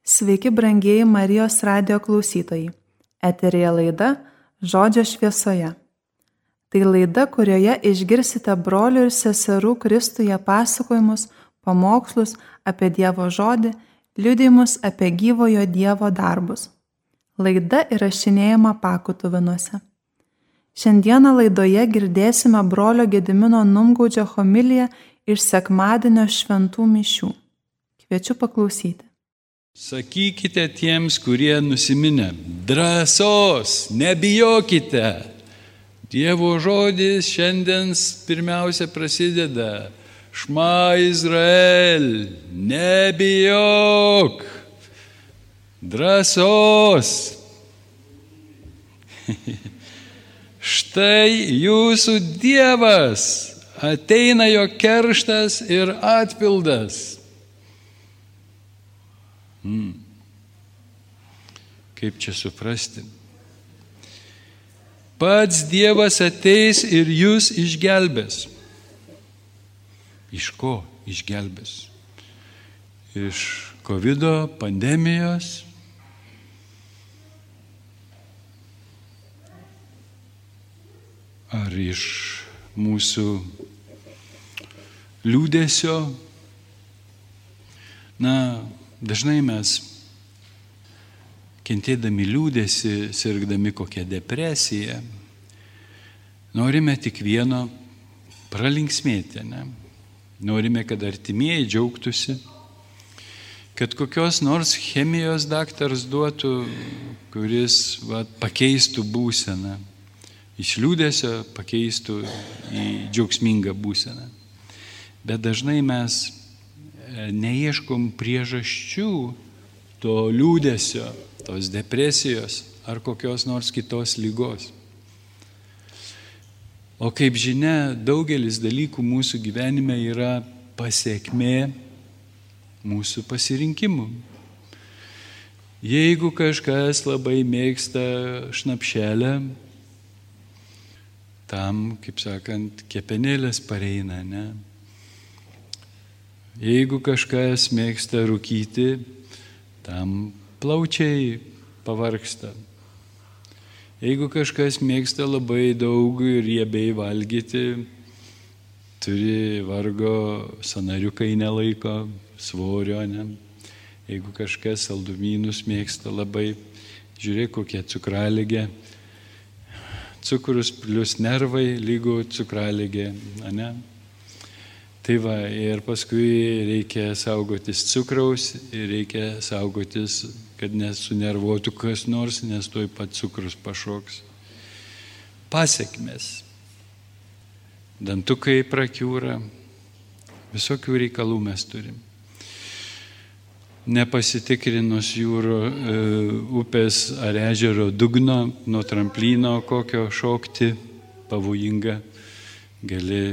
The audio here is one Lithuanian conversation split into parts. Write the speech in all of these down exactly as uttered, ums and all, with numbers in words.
Sveiki, brangieji Marijos radijo klausytojai. Eteryje laida Žodžio šviesoje. Tai laida, kurioje išgirsite brolių ir seserų Kristuje pasakojimus, pamokslus apie Dievo žodį, liudijimus apie gyvojo Dievo darbus. Laida įrašinėjama Pakutuvinuose. Šiandieną laidoje girdėsime brolio Gedimino Numgaudžio homiliją iš sekmadienio šventų mišių. Kviečiu paklausyti. Sakykite tiems, kurie nusiminę, drąsos, nebijokite. Dievo žodis šiandien pirmiausia prasideda. Šma Izrael, nebijok. Drąsos. Štai jūsų Dievas, ateina jo kerštas ir atpildas. Hmm. Kaip čia suprasti? Pats Dievas ateis ir jūs išgelbės. Iš ko išgelbės? Iš kovido pandemijos? Ar iš mūsų liūdesio? Na, dažnai mes, kentėdami liūdesį, sirgdami kokią depresiją, norime tik vieno pralinksmėti, ne? Norime, kad artimieji džiaugtųsi, kad kokios nors chemijos daktaras duotų, kuris va, pakeistų būseną, iš liūdesio pakeistų į džiaugsmingą būseną. Bet dažnai mes neieškom priežasčių to liūdesio, tos depresijos ar kokios nors kitos lygos. O kaip žinia, daugelis dalykų mūsų gyvenime yra pasekmė mūsų pasirinkimų. Jeigu kažkas labai mėgsta šnapšelę, tam, kaip sakant, kepenėlės pareina, ne? Jeigu kažkas mėgsta rūkyti, tam plaučiai pavargsta. Jeigu kažkas mėgsta labai daug riebiai valgyti, turi vargo, sąnariukai nelaiko, svorio, ne? Jeigu kažkas saldumynus mėgsta labai, žiūrėk kokia cukraligė, cukrus plus nervai lygu cukraligė, ne? Tai va, ir paskui reikia saugotis cukraus ir reikia saugotis, kad nesunervuotų kas nors, nes tuoj pat cukrus pašoks. Pasekmės. Dantukai prakiūra, visokių reikalų mes turim. Nepasitikrinus jūro, e, upės ar ežero dugno, nuo tramplyno kokio šokti, pavojinga, gali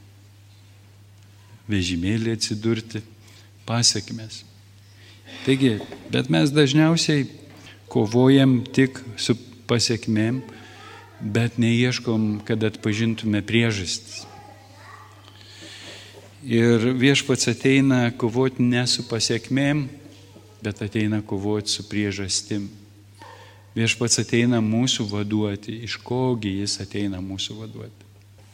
vežimėlį atsidurti, pasekmės. Taigi, bet mes dažniausiai kovojam tik su pasekmėm, bet neieškom, kad atpažintume priežastis. Ir Viešpats ateina kovoti ne su pasekmėm, bet ateina kovoti su priežastim. Viešpats ateina mūsų vaduoti, iš kogi jis ateina mūsų vaduoti.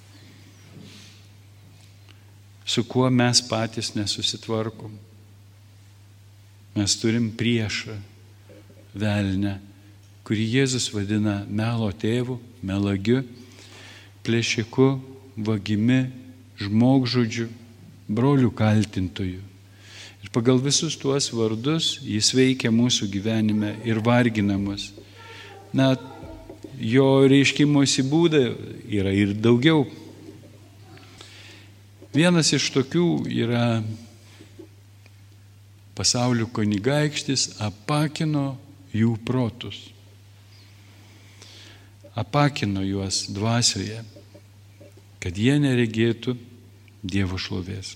Su kuo mes patys nesusitvarkom. Mes turim priešą, velnę, kurį Jėzus vadina melo tėvu, melagiu, plėšiku, vagimi, žmogžudžiu, brolių kaltintoju. Ir pagal visus tuos vardus jis veikia mūsų gyvenime ir vargina mus. Na, jo reiškimosi būdai yra ir daugiau. Vienas iš tokių yra pasaulio kunigaikštis apakino jų protus. Apakino juos dvasioje, kad jie neregėtų Dievo šlovės.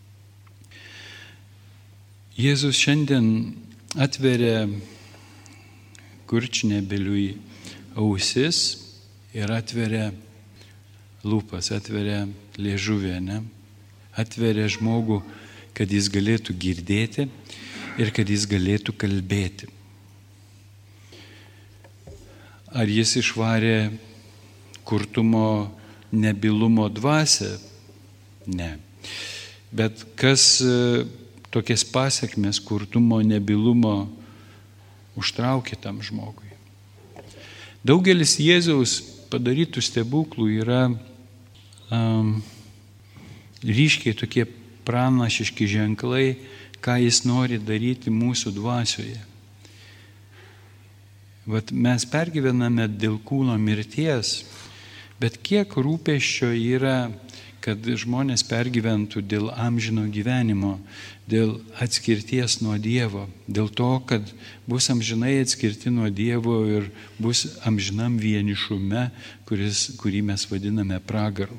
Jėzus šiandien atveria kurčnebeliui ausis ir atveria lūpas, atveria liežuvę, ne? Atveria žmogų, kad jis galėtų girdėti ir kad jis galėtų kalbėti. Ar jis išvarė kurtumo nebylumo dvasią? Ne. Bet kas tokias pasiekmes kurtumo nebylumo užtraukė tam žmogui? Daugelis Jėzaus padarytų stebuklų yra um, ryškiai tokie pranašiški ženklai, ką jis nori daryti mūsų dvasioje. Vat mes pergyvename dėl kūno mirties, bet kiek rūpesčio yra, kad žmonės pergyventų dėl amžino gyvenimo, dėl atskirties nuo Dievo, dėl to, kad bus amžinai atskirti nuo Dievo ir bus amžinam vienišume, kuris, kurį mes vadiname pragaru.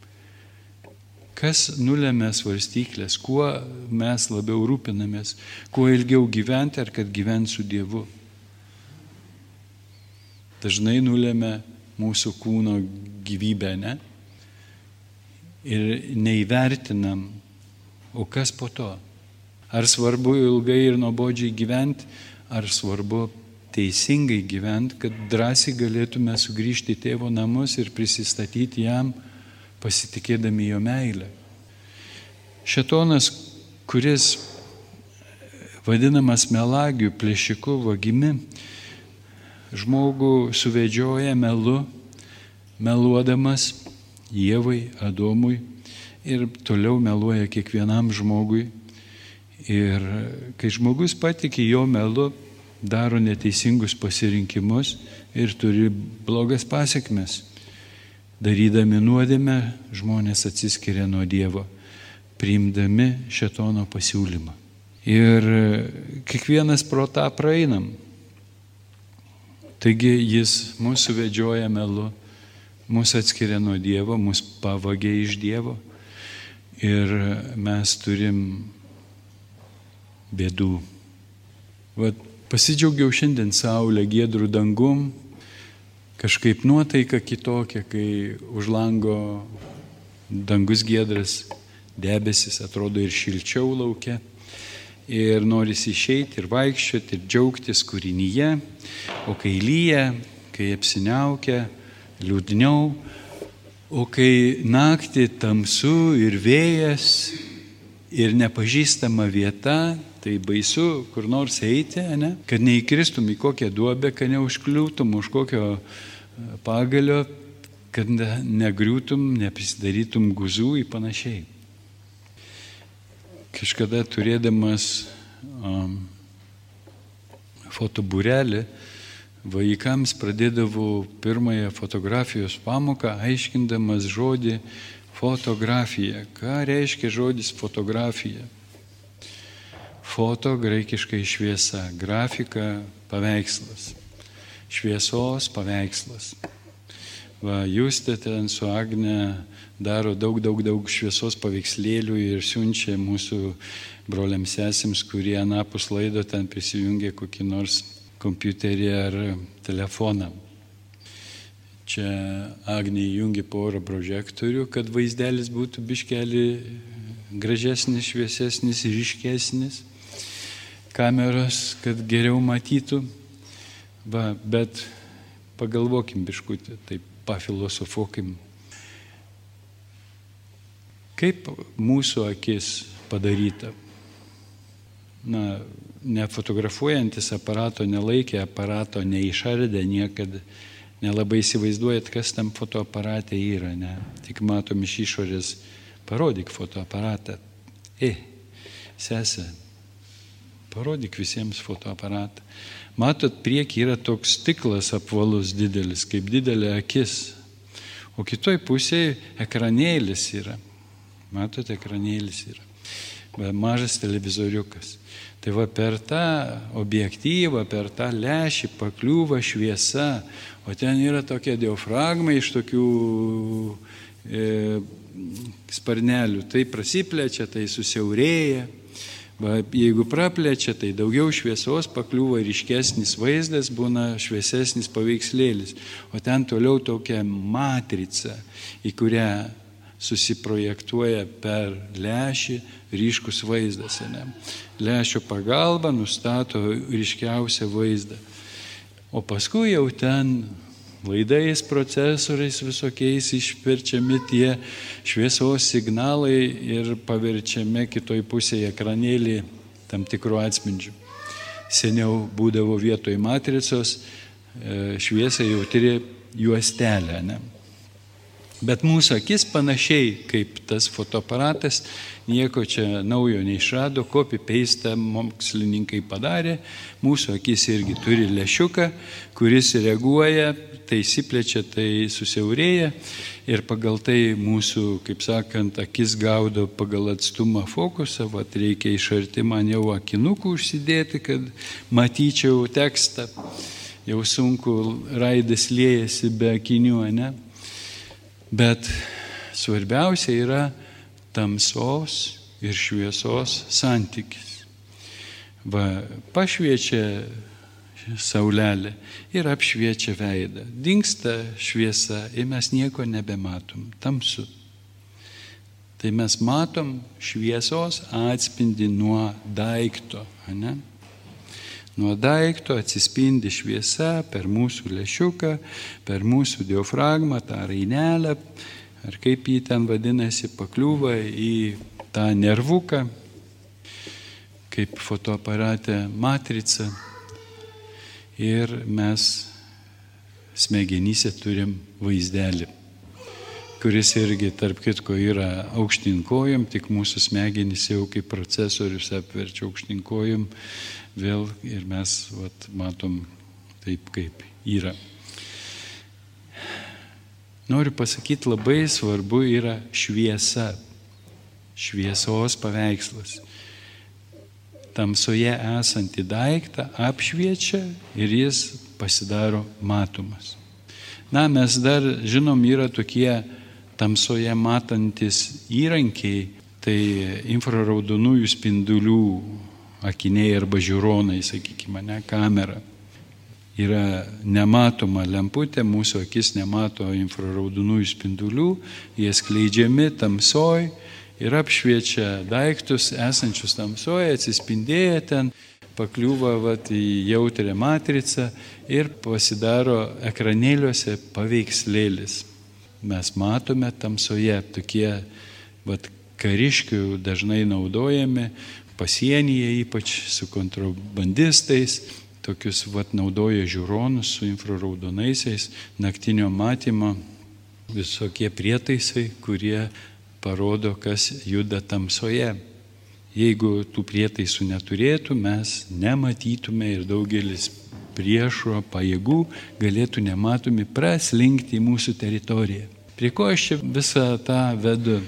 Kas nulemia svarstyklės, kuo mes labiau rūpinamės, kuo ilgiau gyventi ar kad gyventi su Dievu? Dažnai nulemia mūsų kūno gyvybę, ne? Ir neįvertinam, o kas po to? Ar svarbu ilgai ir nuobodžiai gyventi, ar svarbu teisingai gyventi, kad drąsiai galėtume sugrįžti į tėvo namus ir prisistatyti jam, pasitikėdami jo meilę. Šėtonas, kuris vadinamas melagiu, plėšiku, vagimi, žmogų suvedžioja melu, meluodamas Ievai, Adomui ir toliau meluoja kiekvienam žmogui. Ir kai žmogus patikė jo melu, daro neteisingus pasirinkimus ir turi blogas pasiekmes. Darydami nuodėmę, žmonės atsiskiria nuo Dievo, priimdami šėtono pasiūlymą. Ir kiekvienas pro tą praeinam. Taigi jis mūsų vedžioja melu, mūsų atskiria nuo Dievo, mūsų pavagė iš Dievo ir mes turim bėdų. Vat pasidžiaugiau šiandien saulę, giedrų dangum, kažkaip nuotaika kitokia, kai už lango dangus giedras, debesis, atrodo ir šilčiau laukia. Ir norisi išeiti ir vaikščioti ir džiaugtis kūrinyje, o kai lyja, kai apsiniaukia, liūdniau, o kai naktį tamsu ir vėjas ir nepažįstama vieta, tai baisu kur nors eiti, ne? Kad neįkristum į kokią duobę, kad neužkliūtum už kokio pagalio, kad negriūtum, neprisidarytum guzų ir panašiai. Kažkada turėdamas um, fotobūrelį, vaikams pradėdavau pirmąją fotografijos pamoką, aiškindamas žodį fotografija. Ką reiškia žodis fotografija? Foto graikiškai šviesa, grafika paveikslas, šviesos paveikslas. Va, Justė ten su Agne daro daug, daug, daug šviesos paveikslėlių ir siunčia mūsų broliams sesėms, kurie anapus laido ten prisijungia kokį nors kompiuterį ar telefoną. Čia Agnė įjungia porą prožektorių, kad vaizdelis būtų biškelį gražesnis, šviesesnis, ryškesnis. Kameros, kad geriau matytų. Va, bet pagalvokim biškutį, taip pafilosofuokim. Kaip mūsų akis padaryta? Na, nefotografuojantis aparato, nelaikė aparato, neišardė niekada, nelabai įsivaizduojat, kas tam fotoaparate yra, ne? Tik matom iš išorės, parodyk fotoaparatą. E, sesė, parodyk visiems fotoaparatą. Matot, prieki yra toks stiklas apvalus didelis, kaip didelė akis, o kitoj pusėje ekranėlis yra. Matot, ekranėlis yra. Mažas televizoriukas. Tai va per tą objektyvą, per tą lęšį pakliūva šviesa, o ten yra tokia diafragma iš tokių e, sparnelių. Tai prasiplečia, tai susiaurėja. Va, jeigu praplečia, tai daugiau šviesos pakliūva ryškesnis vaizdas, būna šviesesnis paveikslėlis. O ten toliau tokia matrica, į kurią susiprojektuoja per lęšį ryškus vaizdas. Ne? Lęšio pagalba nustato ryškiausią vaizdą. O paskui jau ten laidais, procesoriais visokiais išverčiami tie šviesos signalai ir paverčiami kitoj pusėje ekranėlį tam tikrų atspindžių. Seniau būdavo vietoj matricos šviesai jautri juostelė. Ne? Bet mūsų akis panašiai kaip tas fotoaparatas, nieko čia naujo neišrado, copy-paste mokslininkai padarė, mūsų akis irgi turi lęšiuką, kuris reaguoja, tai įsiplečia, tai susiaurėja ir pagal tai mūsų, kaip sakant, akis gaudo pagal atstumą fokusą, vat reikia iš arti man jau akinukų užsidėti, kad matyčiau tekstą, jau sunku raidas liejasi be akinių, ne? Bet svarbiausia yra tamsos ir šviesos santykis. Va, pašviečia saulelė ir apšviečia veidą. Dingsta šviesa ir mes nieko nebematom, tamsu. Tai mes matom šviesos atspindį nuo daikto, ne? Nuo daikto atsispindi šviesa per mūsų lęšiuką, per mūsų diafragmą, tą rainelę, ar kaip jį ten vadinasi, pakliūva į tą nervuką, kaip fotoaparate matrica. Ir mes smegenyse turim vaizdelį, kuris irgi, tarp kitko, yra aukštinkojom, tik mūsų smegenys jau kaip procesorius apverčia aukštinkojom vėl ir mes vat, matom taip, kaip yra. Noriu pasakyti, labai svarbu yra šviesa, šviesos paveikslas. Tamsoje esantį daiktą apšviečia ir jis pasidaro matomas. Na, mes dar žinom, yra tokie tamsoje matantis įrankiai, tai infraraudonųjų spindulių akiniai arba žiūronai, sakykime, ne, kamera. Yra nematoma lemputė, mūsų akis nemato infraraudonųjų spindulių, jie skleidžiami tamsoj ir apšviečia daiktus esančius tamsoje, atsispindėję ten, pakliūva vat, į jautrią matricą ir pasidaro ekranėliuose paveikslėlis. Mes matome tamsoje, tokie vat, kariškių dažnai naudojami, pasienyje ypač su kontrabandistais, tokius vat, naudoja žiūronus su infraraudonaisiais, naktinio matymo, visokie prietaisai, kurie parodo, kas juda tamsoje. Jeigu tų prietaisų neturėtų, mes nematytume ir daugelis priešo pajėgų galėtų nematomi praslinkti į mūsų teritoriją. Prie ko aš čia visą tą vedu?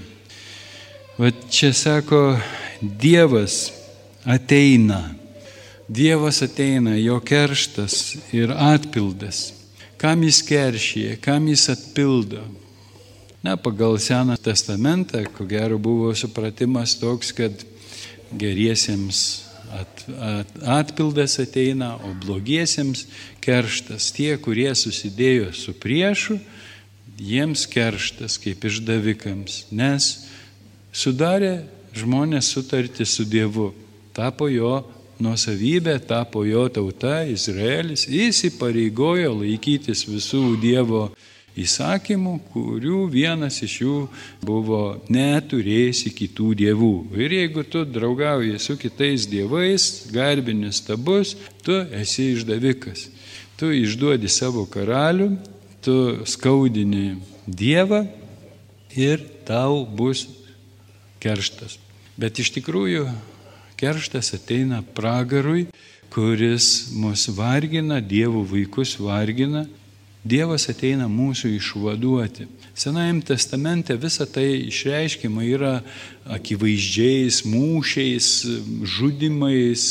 Vat čia sako, Dievas ateina. Dievas ateina, jo kerštas ir atpildas. Kam jis keršyje, kam jis atpildo? Na, pagal Seną testamentą, ko gero buvo supratimas toks, kad geriesiems at, at, atpildas ateina, o blogiesiems kerštas. Tie, kurie susidėjo su priešu, jiems kerštas kaip išdavikams, nes sudarė žmonės sutartį su Dievu, tapo jo nuosavybė, tapo jo tauta, Izraelis, įsipareigojo laikytis visų Dievo įsakymų, kurių vienas iš jų buvo neturėsi kitų dievų. Ir jeigu tu draugauji su kitais dievais, garbini stabus, tu esi išdavikas. Tu išduodi savo karalių, tu skaudini Dievą ir tau bus kerštas. Bet iš tikrųjų kerštas ateina pragarui, kuris mus vargina, Dievo vaikus vargina. Dievas ateina mūsų išvaduoti. Senajame testamente visa tai išreiškima yra akivaizdžiais mūšiais, žudimais,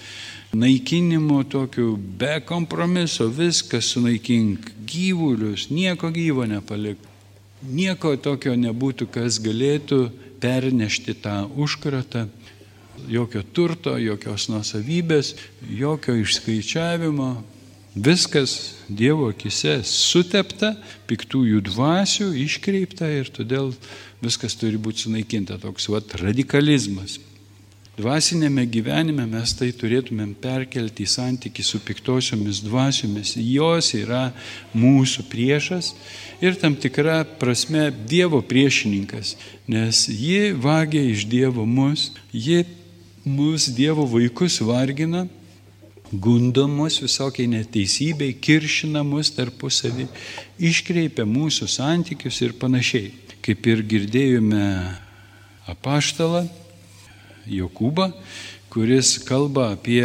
naikinimu tokiu be kompromiso, viskas sunaikink, gyvulius, nieko gyvo nepalik. Nieko tokio nebūtų, kas galėtų pernešti tą užkratą, jokio turto, jokios nuosavybės, jokio išskaičiavimo, Viskas Dievo akise sutepta, piktųjų dvasių iškreipta ir todėl viskas turi būti sunaikinta. Toks vat radikalizmas. Dvasinėme gyvenime mes tai turėtumėm perkelti į santykį su piktosiomis dvasiomis. Jos yra mūsų priešas ir tam tikra prasme Dievo priešininkas, nes ji vagia iš Dievo mus, ji mus Dievo vaikus vargina, gundo mus visokiai neteisybei, kiršina mus tarpusavį, iškreipia mūsų santykius ir panašiai. Kaip ir girdėjome apaštalą Jokūbą, kuris kalba apie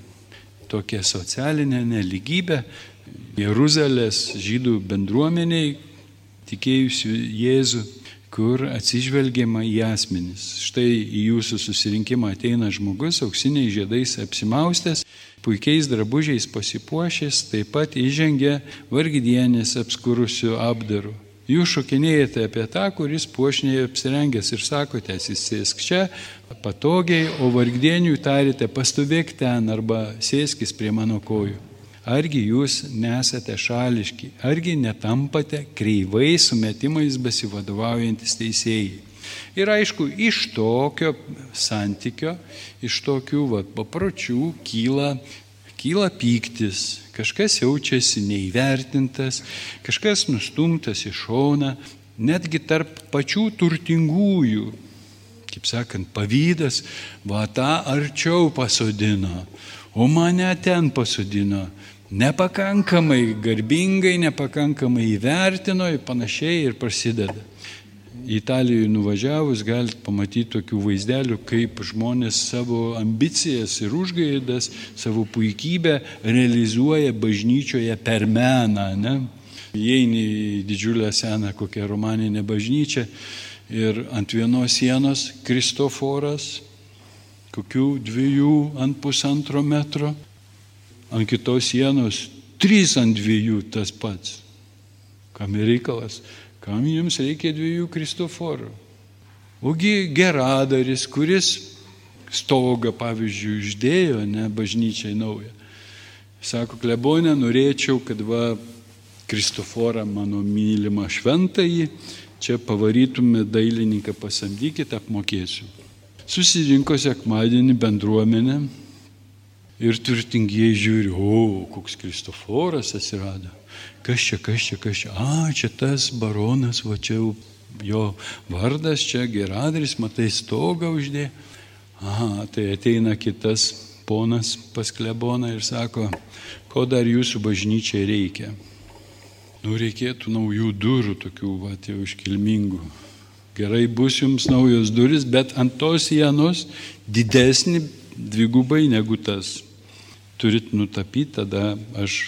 tokią socialinę neligybę Jeruzalės žydų bendruomeniai, tikėjusių Jėzų, kur atsižvelgiama į asmenis. Štai į jūsų susirinkimą ateina žmogus, auksiniais žiedais apsimaustęs, puikiais drabužiais pasipuošęs, taip pat įžengia vargdienės apskurusių apdarų. Jūs šokinėjate apie tą, kuris puošniai apsirengęs ir sakote, sėsk čia, patogiai, o vargdieniui tarite, pastovėk ten arba sėskis prie mano kojų. Argi jūs nesate šališki, argi netampate kreivai sumetimais besivadovaujantis teisėjai. Ir aišku, iš tokio santykio, iš tokių va, papročių kyla, kyla pyktis. Kažkas jaučiasi neįvertintas, kažkas nustumtas į šoną, netgi tarp pačių turtingųjų. Kaip sakant, pavydas, va tą arčiau pasodino, o mane ten pasodino. Nepakankamai garbingai, nepakankamai įvertino ir panašiai ir prasideda. Italijoje nuvažiavus galite pamatyti tokių vaizdelių, kaip žmonės savo ambicijas ir užgaidas, savo puikybę realizuoja bažnyčioje per meną. Ne? Įeini į didžiulę seną kokią romaninę bažnyčią ir ant vienos sienos Kristoforas, kokių dviejų ant pusantro metro, ant kitos sienos trys ant dviejų tas pats. Kam reikalas? Kam jums reikia dviejų Kristoforų? Ogi geradaris, kuris stogą, pavyzdžiui, uždėjo, ne, bažnyčiai naują. Sako, klebone, norėčiau, kad va Kristoforą, mano mylimą šventąjį, čia pavarytume dailininką, pasamdykit, apmokėsiu. Susirinko sekmadienį bendruomenę ir turtingieji žiūri, o, koks Kristoforas atsirado. Kas čia, kas čia, kas čia, a, čia tas baronas, va čia jo vardas, čia geradaris, matai, stogą uždė. Aha, tai ateina kitas ponas pas kleboną ir sako, ko dar jūsų bažnyčiai reikia? Nu, reikėtų naujų durų, tokių, va, jau iškilmingų. Gerai, bus jums naujos duris, bet ant tos sienos didesnį dvigubai negu tas. Turit nutapyti, tada aš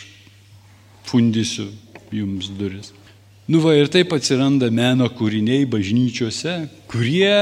fundysiu jums duris. Nu va, ir taip atsiranda meno kūriniai bažnyčiose, kurie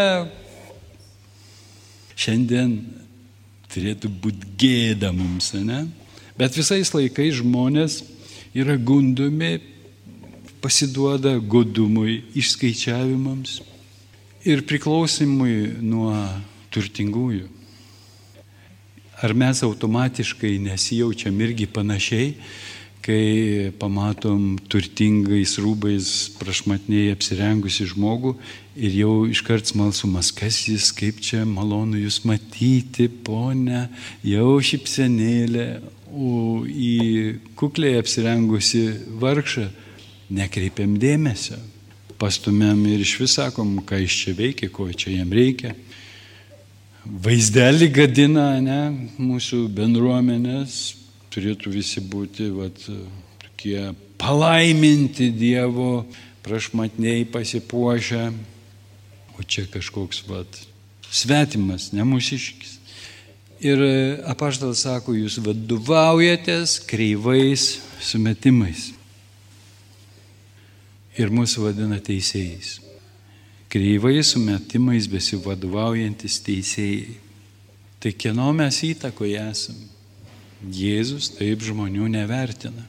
šiandien turėtų būti gėda mums, ne? Bet visais laikais žmonės yra gundomi, pasiduoda godumui, išskaičiavimams ir priklausimui nuo turtingųjų. Ar mes automatiškai nesijaučiam irgi panašiai, kai pamatom turtingais rūbais prašmatniai apsirengusi žmogų ir jau iškart smalsumas, kas jis, kaip čia malonu jūs matyti, ponia, jau šypsenėlė, o į kukliai apsirengusi vargšą nekreipiam dėmesio. Pastumėm ir iš vis sakom, ką jis čia veikia, ko čia jam reikia. Vaizdelį gadina, ne, mūsų bendruomenės. Turėtų visi būti vat, tokie palaiminti Dievo, prašmatniai pasipuošę, o čia kažkoks vat, svetimas, ne mūsiškis. Ir apaštalas sako, jūs vadovaujatės kreivais sumetimais. Ir mūsų vadina teisėjais. Kreivais sumetimais besivadovaujantis teisėjai. Tai kieno mes įtakoje esame? Jėzus taip žmonių nevertina.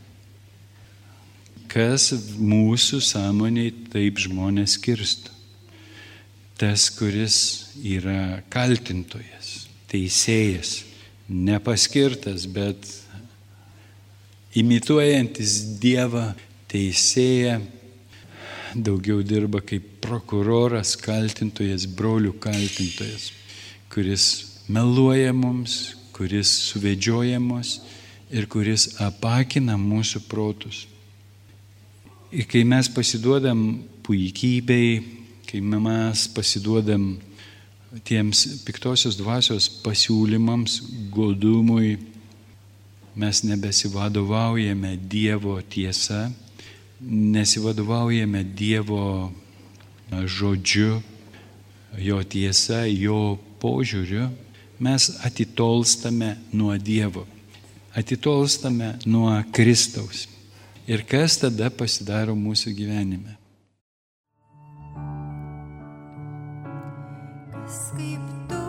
Kas mūsų sąmonėj taip žmonės skirsto? Tas, kuris yra kaltintojas, teisėjas, nepaskirtas, bet imituojantis Dievą teisėją, daugiau dirba kaip prokuroras, kaltintojas, brolių kaltintojas, kuris meluoja mums, kuris suvedžioja mus ir kuris apakina mūsų protus. Ir kai mes pasiduodam puikybei, kai mes pasiduodam tiems piktosios dvasios pasiūlymams, godumui, mes nebesivadovaujame Dievo tiesa, nesivadovaujame Dievo žodžiu, jo tiesa, jo požiūriu, mes atitolstame nuo Dievo, atitolstame nuo Kristaus. Ir kas tada pasidaro mūsų gyvenime? Kas kaip tu,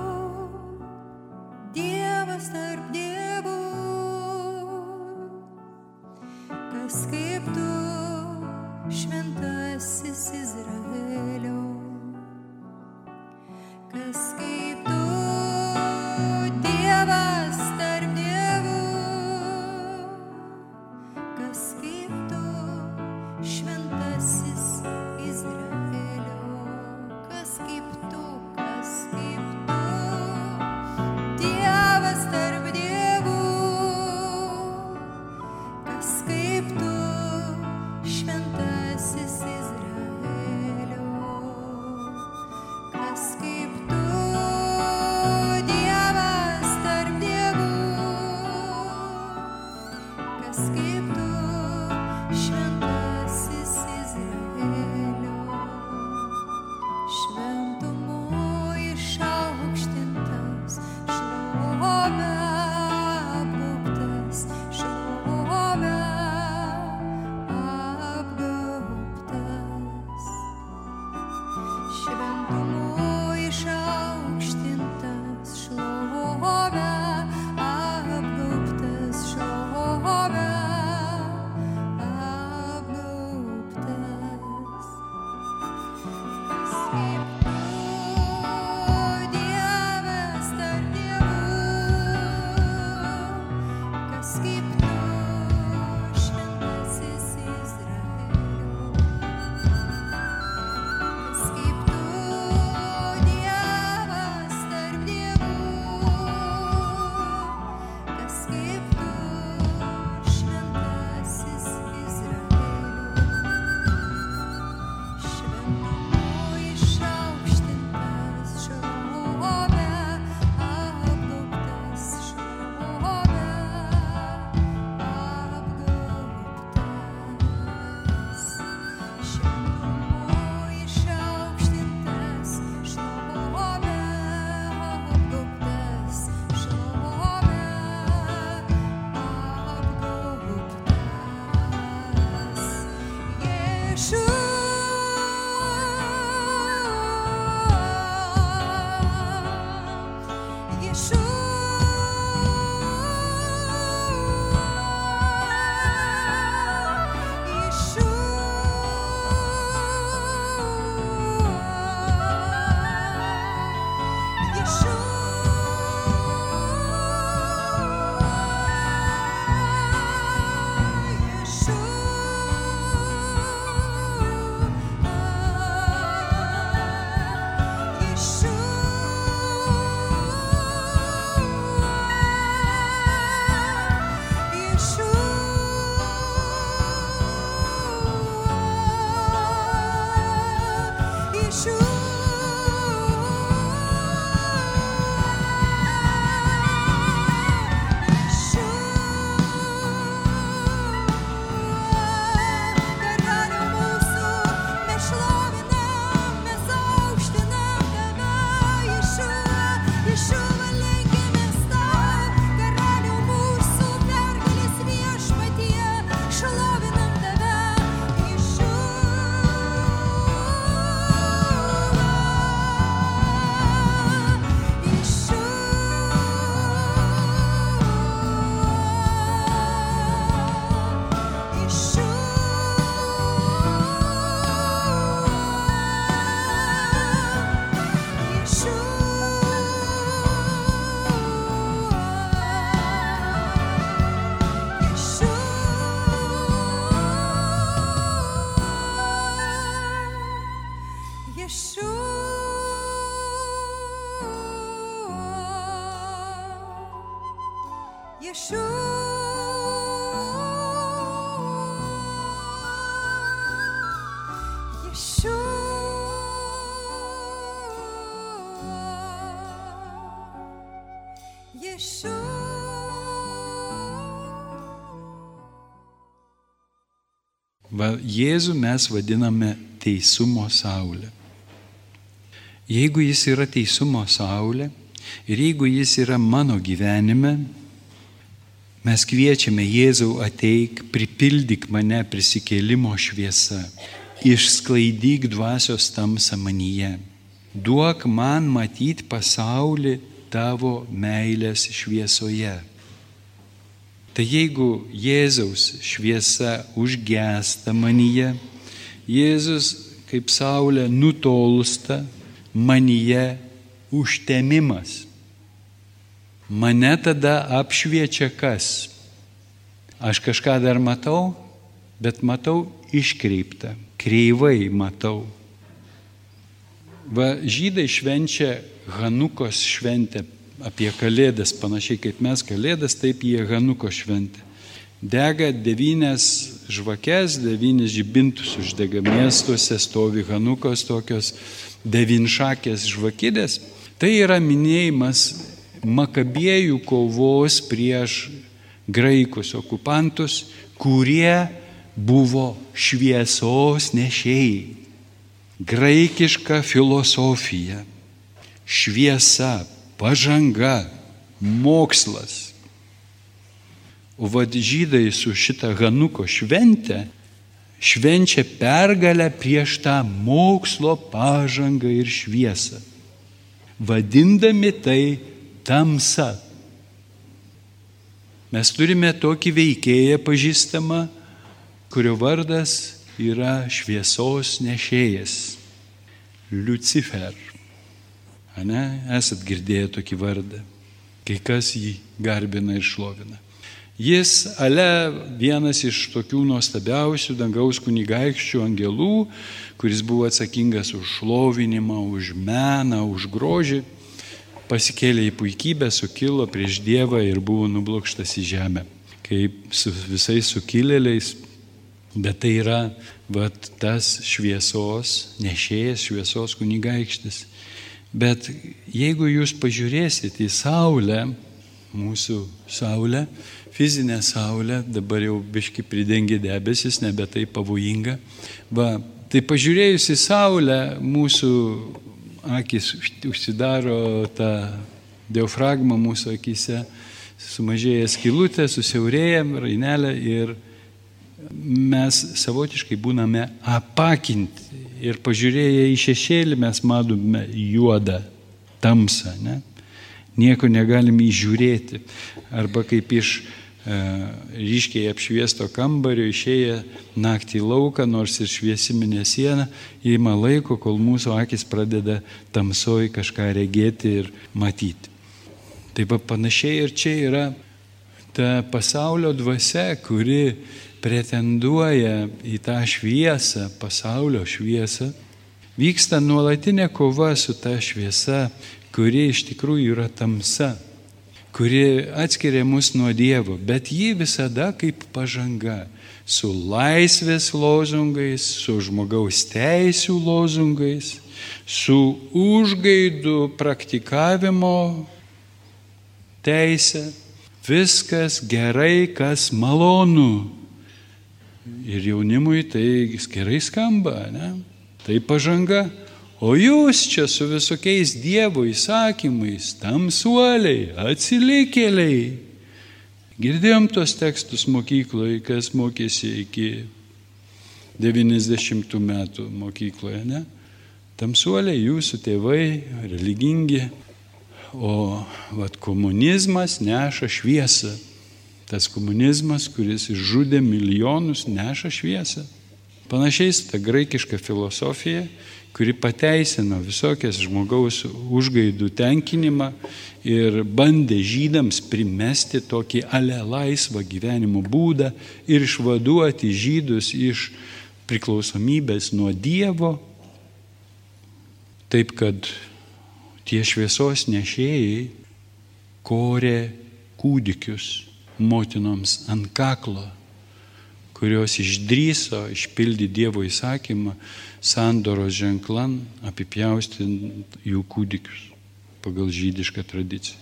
Dievas tarp dievų, kas kaip tu, šventasis Izraelio, kas kaip tu, Dievas tarp dievų, kas kaip tu, šventasis Izraelio, kas kaip tu, kas kaip tu, Dievas tarp dievų, kas kaip tu, šventasis Izraelio, kas kaip tu, Dievas tarp dievų, kas kaip tu, šventasis Izraelio, šventumu išaukštintas, šlove apgaubtas, šlove apgaubtas, šventumu išaukštintas, šlove apgaubtas, šlove apgaubtas. Kas kaip tu, Dievas tarp dievų, kas kaip tu, šventasis Izraelio, kas kaip tu, Dievas tarp dievų, kas kaip tu, šventasis Izraelio, šventumu išaukštintas, šlove apgaubtas, šlove apgaubtas. Va, Jėzų mes vadiname teisumo saulė. Jeigu jis yra teisumo saulė ir jeigu jis yra mano gyvenime, mes kviečiame Jėzau ateik, pripildyk mane prisikėlimo šviesa, išsklaidyk dvasios tamsą manyje, duok man matyti pasaulį tavo meilės šviesoje. Tai jeigu Jėzaus šviesa užgęsta manyje, Jėzus kaip saulė nutolsta, manyje užtemimas. Mane tada apšviečia kas? Aš kažką dar matau, bet matau iškreiptą, kreivai matau. Va, žydai švenčia Hanukos šventę apie Kalėdas, panašiai kaip mes Kalėdas, taip jie Hanukos šventę. Dega devynias žvakes, devynis žibintus uždega miestuose, stovi Hanukos tokios devinšakės žvakidės. Tai yra minėjimas Makabiejų kovos prieš graikus okupantus, kurie buvo šviesos nešėjai. Graikiška filosofija, šviesa, pažanga, mokslas. O vad žydai su šitą Hanuko šventę švenčia pergalę prieš tą mokslo pažangą ir šviesą, vadindami tai tamsa. Mes turime tokį veikėją pažįstamą, kurio vardas yra šviesos nešėjas. Liucifer. Ane? Esat girdėję tokį vardą. Kai kas jį garbina ir šlovina. Jis ale vienas iš tokių nuostabiausių dangaus kunigaikščių angelų, kuris buvo atsakingas už šlovinimą, už meną, už grožį, pasikėlė į puikybę, sukilo prieš Dievą ir buvo nublokštas į žemę. Kaip su visais sukilėliais, bet tai yra vat, tas šviesos nešėjas, šviesos kunigaikštis. Bet jeigu jūs pažiūrėsite į saulę, mūsų saulę, fizinę saulę, dabar jau biški pridengia debesis, nebe tai pavojinga. Va, tai pažiūrėjus į saulę, mūsų akis užsidaro tą diafragmą mūsų akise, sumažėja skylutė, susiaurėja rainelė ir mes savotiškai būname apakinti. Ir pažiūrėję į šešėlį mes matome juodą tamsą, ne? Nieko negalime įžiūrėti. Arba kaip iš e, ryškiai apšviesto kambario išėję naktį į lauką, nors ir šviesi mėnesiena, įima laiko, kol mūsų akis pradeda tamsoj kažką regėti ir matyti. Taip panašiai ir čia yra ta pasaulio dvasia, kuri pretenduoja į tą šviesą, pasaulio šviesą. Vyksta nuolatinė kova su ta šviesa, kuri iš tikrųjų yra tamsa, kuri atskiria mus nuo Dievo, bet ji visada kaip pažanga, su laisvės lozungais, su žmogaus teisių lozungais, su užgaidų praktikavimo teisė, viskas gerai, kas malonu. Ir jaunimui tai gerai skamba, ne? Tai pažanga. O jūs čia su visokiais Dievo įsakymais, tamsuoliai, atsilikėliai. Girdėjom tos tekstus mokykloje, kas mokėsi iki devyniasdešimtų metų mokykloje, ne? Tamsuoliai, jūsų tėvai, religingi, o vat, komunizmas neša šviesą. Tas komunizmas, kuris išžudė milijonus, neša šviesą. Panašiai ta graikiška filosofija, kuri pateisino visokias žmogaus užgaidų tenkinimą ir bandė žydams primesti tokį ale laisvą gyvenimo būdą ir išvaduoti žydus iš priklausomybės nuo Dievo, taip kad tie šviesos nešėjai korė kūdikius motinoms ant kaklo, kurios išdryso išpildyti Dievo įsakymą sandoros ženklan apipjaustinant jų kūdikius pagal žydišką tradiciją.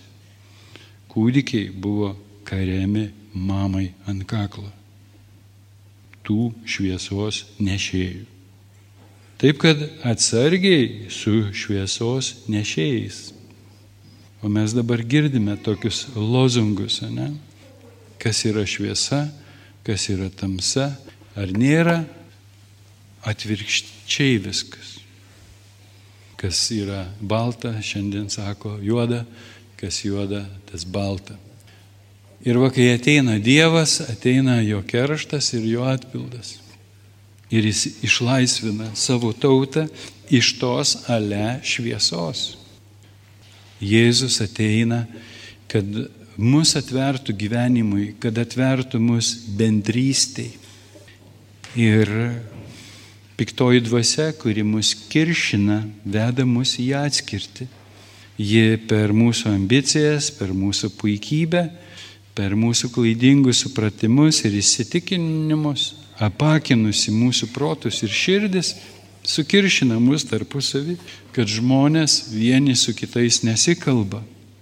Kūdikiai buvo kariami mamai ant kaklo. tų šviesos nešėjų. Taip kad atsargiai su šviesos nešėjais. O mes dabar girdime tokius lozungus, ne? Kas yra šviesa, kas yra tamsa, ar nėra, atvirkščiai viskas. Kas yra balta, šiandien sako juoda, kas juoda, tas balta. Ir va, kai ateina Dievas, ateina jo kerštas ir jo atpildas. Ir jis išlaisvina savo tautą iš tos ale šviesos. Jėzus ateina, kad mus atvertų gyvenimui, kad atvertų mus bendrystei. Ir piktoji dvasia, kuri mus kiršina, veda mus į atskirtį. Ji per mūsų ambicijas, per mūsų puikybę, per mūsų klaidingus supratimus ir įsitikinimus, apakinusi mūsų protus ir širdis, sukiršina mus tarpusavį, kad žmonės vieni su kitais nesikalba.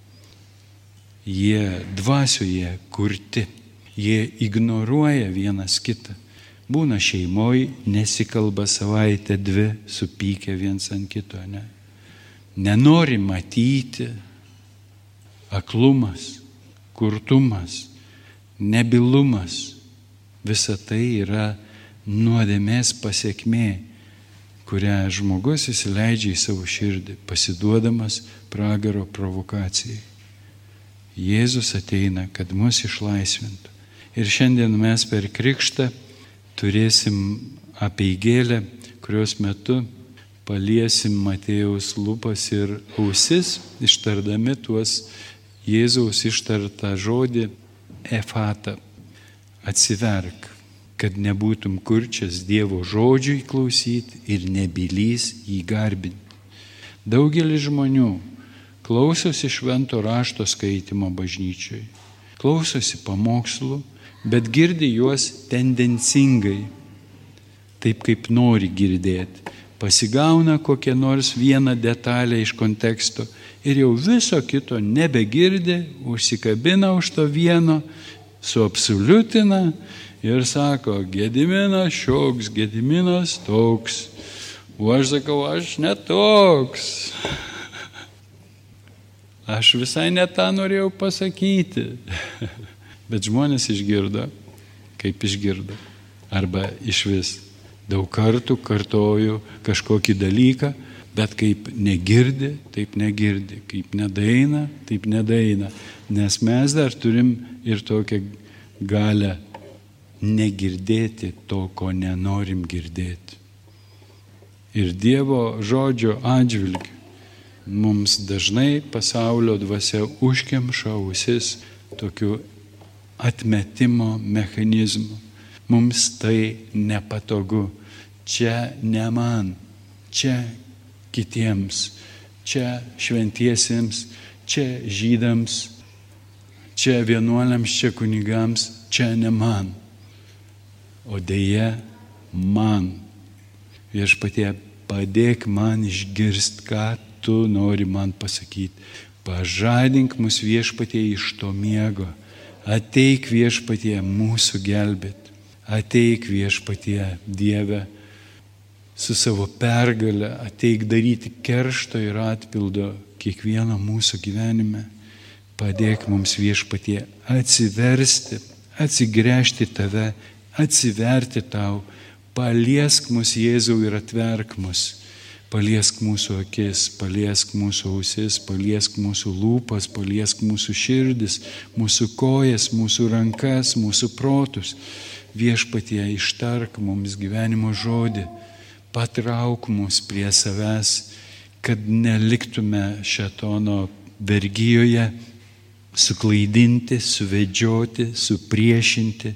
Jie dvasioje kurti, jie ignoruoja vienas kitą. Būna šeimoje, nesikalba savaitę dvi, supykę viens ant kito, ne? Nenori matyti, aklumas, kurtumas, nebylumas. Visa tai yra nuodėmės pasiekmė, kurią žmogus įsileidžia į savo širdį, pasiduodamas pragaro provokacijai. Jėzus ateina, kad mus išlaisvintų. Ir šiandien mes per krikštą turėsim apeigėlę, kurios metu paliesim Matėjaus lūpas ir ausis, ištardami tuos Jėzaus ištartą žodį efata, atsiverk, kad nebūtum kurčias Dievo žodžiui klausyti ir nebylys jį garbinti. Daugelis žmonių klausosi švento rašto skaitimo bažnyčioj, klausosi pamokslų, bet girdi juos tendencingai, taip kaip nori girdėti. Pasigauna kokią nors vieną detalę iš konteksto ir jau viso kito nebegirdi, užsikabina už to vieno, suabsoliutina ir sako, Gediminas šioks, Gediminas toks. O aš sakau, aš netoks. Aš visai ne tą norėjau pasakyti. Bet žmonės išgirdo, kaip išgirdo. Arba išvis daug kartų kartoju kažkokį dalyką, bet kaip negirdi, taip negirdi. Kaip nedaina, taip nedaina. Nes mes dar turim ir tokią galę negirdėti to, ko nenorim girdėti. Ir Dievo žodžio atžvilgiu mums dažnai pasaulio dvasia užkemša ausis tokiu atmetimo mechanizmu. Mums tai nepatogu. Čia ne man, čia kitiems, čia šventiesiems, čia žydams, čia vienuoliams, čia kunigams, čia ne man. O deja, man. Viešpatie, padėk man išgirst, ką tu nori man pasakyti. Pažadink mus Viešpatie iš to miego. Ateik Viešpatie mūsų gelbėt. Ateik Viešpatie Dieve su savo pergale. Ateik daryti keršto ir atpildo kiekvieno mūsų gyvenime. Padėk mums Viešpatie atsiversti, atsigręžti tave, atsiverti tau. Paliesk mus Jėzau ir atverk mus. Paliesk mūsų akis, paliesk mūsų ausis, paliesk mūsų lūpas, paliesk mūsų širdis, mūsų kojas, mūsų rankas, mūsų protus. Viešpatie, ištark mums gyvenimo žodį, patrauk mus prie savęs, kad neliktume šėtono vergijoje, suklaidinti, suvedžioti, supriešinti,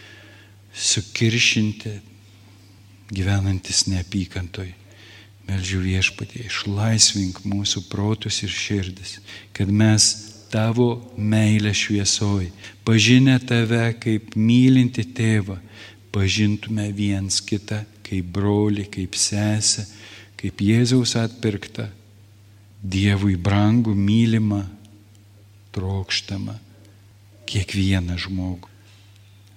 sukiršinti, gyvenantis neapykantoj. Meldžiu Viešpatie, išlaisvink mūsų protus ir širdis, kad mes tavo meilę šviesoj, pažinę tave kaip mylinti tėvą, pažintume viens kitą kaip brolį, kaip sesę, kaip Jėzaus atpirktą, Dievui brangų, mylimą, trokštamą kiekvieną žmogų.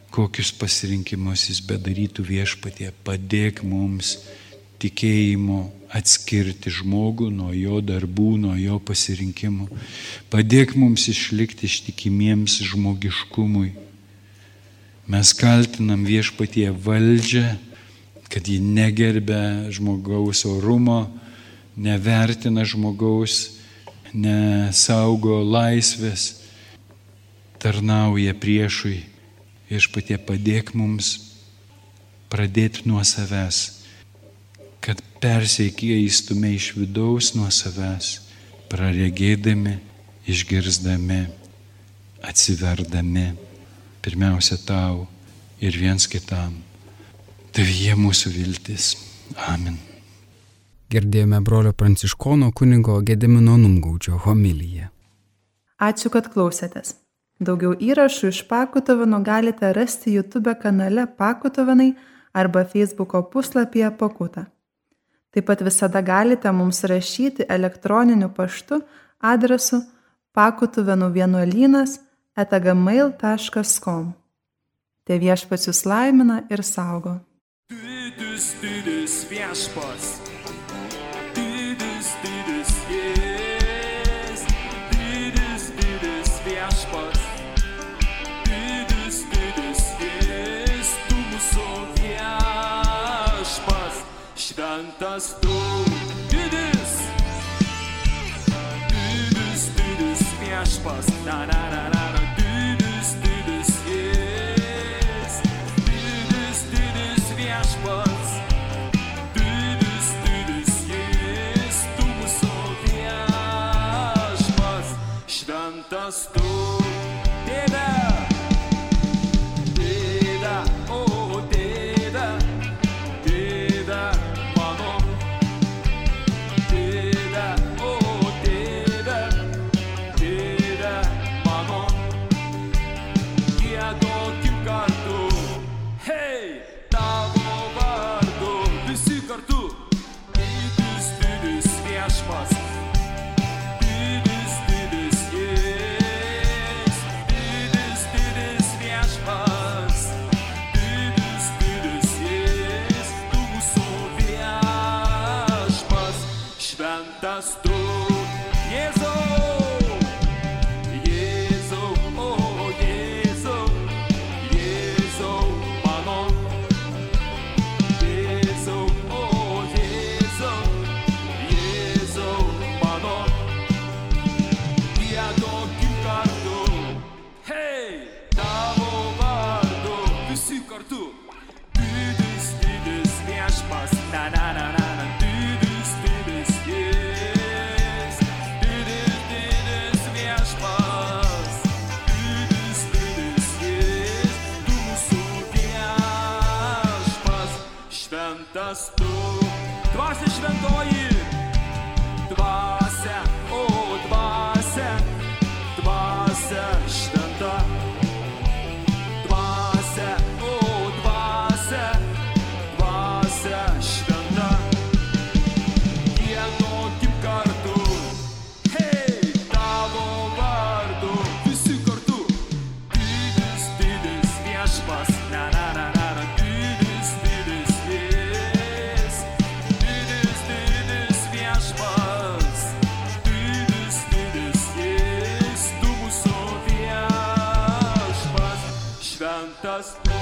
kokius pasirinkimus jis bedarytų viešpatie, padėk mums tikėjimo atskirti žmogų nuo jo darbų, nuo jo pasirinkimų. Padėk mums išlikti ištikimiems žmogiškumui. Mes kaltinam viešpatie valdžią, kad ji negerbia žmogaus orumo, nevertina žmogaus, nesaugo laisvės, tarnauja priešui. Viešpatie padėk mums pradėti nuo savęs, kad persikeistume iš vidaus nuo savęs, praregėdami, išgirzdami, atsiverdami, pirmiausia tau ir viens kitam. Tavyje mūsų viltis. Amen. Girdėjome brolio pranciškono kunigo Gedimino Numgaudžio homiliją. Ačiū, kad klausėtės. Daugiau įrašų iš Pakutovino galite rasti YouTube kanale Pakutovinai arba Facebooko puslapyje Pakuta. Taip pat visada galite mums rašyti elektroniniu paštu adresu pakutuvinų vienuolynas eta gmail taškas com. Te viešpats jus laimina ir saugo. Didis, didis viešpats, didis, didis jis, didis, didis viešpats, didis, didis jis, tu mūsų viešpats, šventas tu, didis, didis, didis viešpats, na, na, na, na, na, didis, didis jis, didis, didis viešpats, didis, didis jis, tu mūsų viešpats, šventas tu, Dieve, Dieve, o Dieve, Dieve mano, Dieve, o Dieve, Dieve mano, giedokim kartu, hei, tavo vardu, visi kartu, didis, didis viešpats, didis, didis jis, didis, didis viešpats, didis, didis jis, tu mūsų viešpats, šventas tu, Jėzau, Jėzau, o Jėzau, Jėzau mano, Jėzau, o Jėzau, Jėzau mano, giedokim kartu, hei, tavo vardu, visi kartu, didis, didis viešpats, na, na, na, na, na, didis, didis jis, didis, didis viešpats, didis, didis jis, tu mūsų viešpats, šventas tu, dvasia šventoji, dvasia, o dvasia, dvasia šventa, dvasia, o dvasia, dvasia šventa, giedokim kartu, hei, tavo vardu, visi kartu, didis, didis viešpats, na, na, na, na, na, didis, didis jis, didis, didis viešpats, didis, didis jis, tu mūsų viešpats, šventas tu.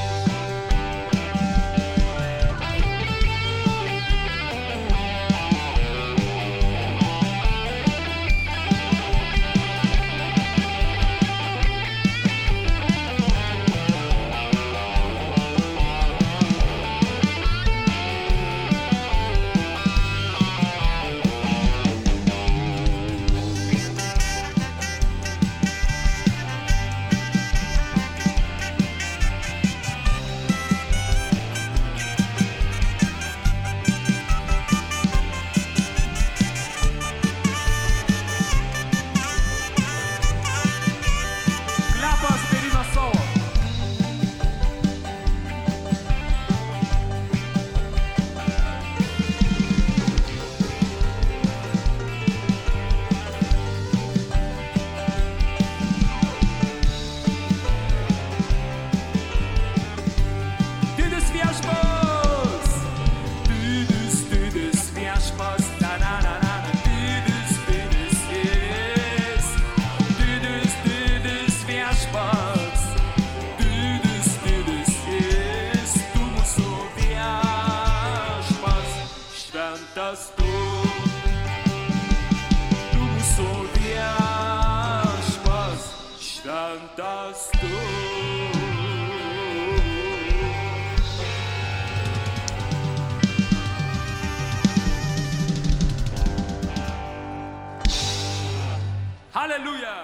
šventas tu. Hallelujah!